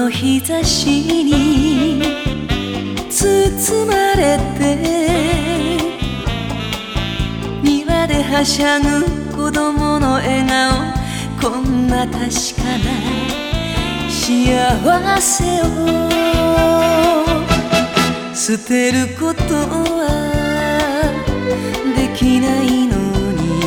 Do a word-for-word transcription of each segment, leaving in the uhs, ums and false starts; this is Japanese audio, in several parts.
の日差しに包まれて庭ではしゃぐ子供の笑顔、こんな確かな幸せを捨てることはできないのに、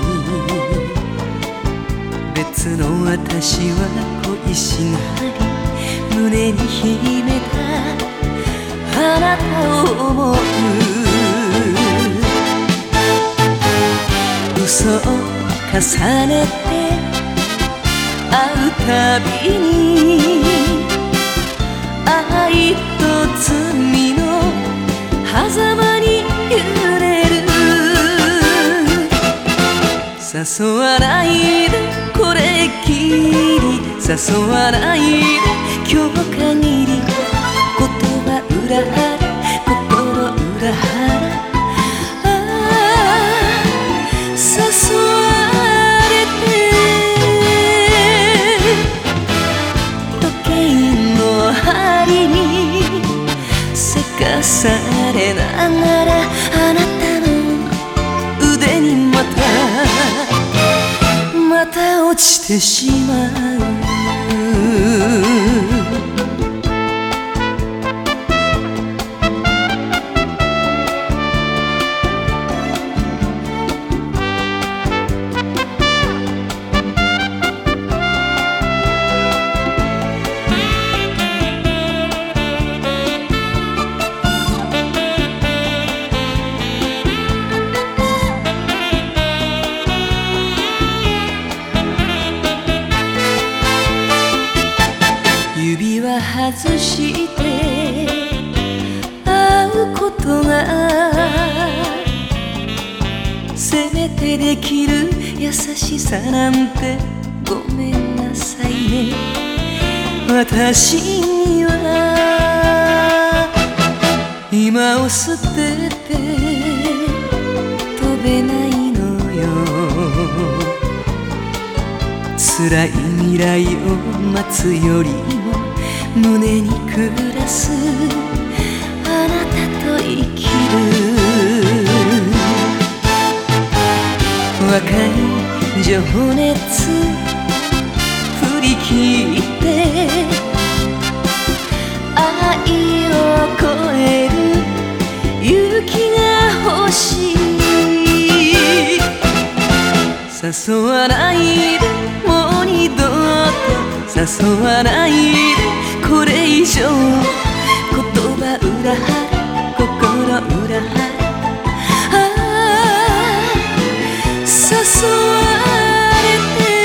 別の私は恋しがり胸に秘めたあなたを思う。嘘を重ねて会うたびに愛と罪の狭間に揺れる。誘わないでこれっきり、誘わないで今日限り、言葉裏腹心裏腹、ああ誘われて時計の針にせかされながら、あなたの腕にまたまた落ちてしまう。指輪外して会うことがせめてできる優しさなんて、ごめんなさいね。私には今を捨てて飛べないのよ。辛い未来を待つよりも胸に暮らすあなたと生きる。若い情熱振り切って愛を超える勇気が欲しい。誘わないでもう二度と誘わないでこれ以上、言葉裏腹心裏腹、ああ誘われ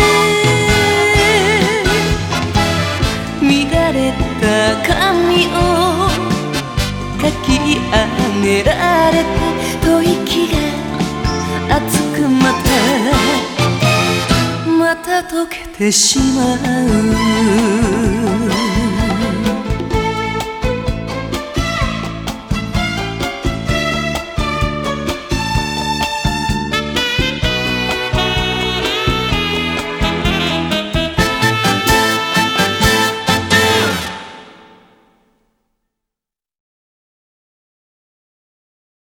て乱れた髪をかき上げられて、吐息が熱くまたまた溶けてしまう。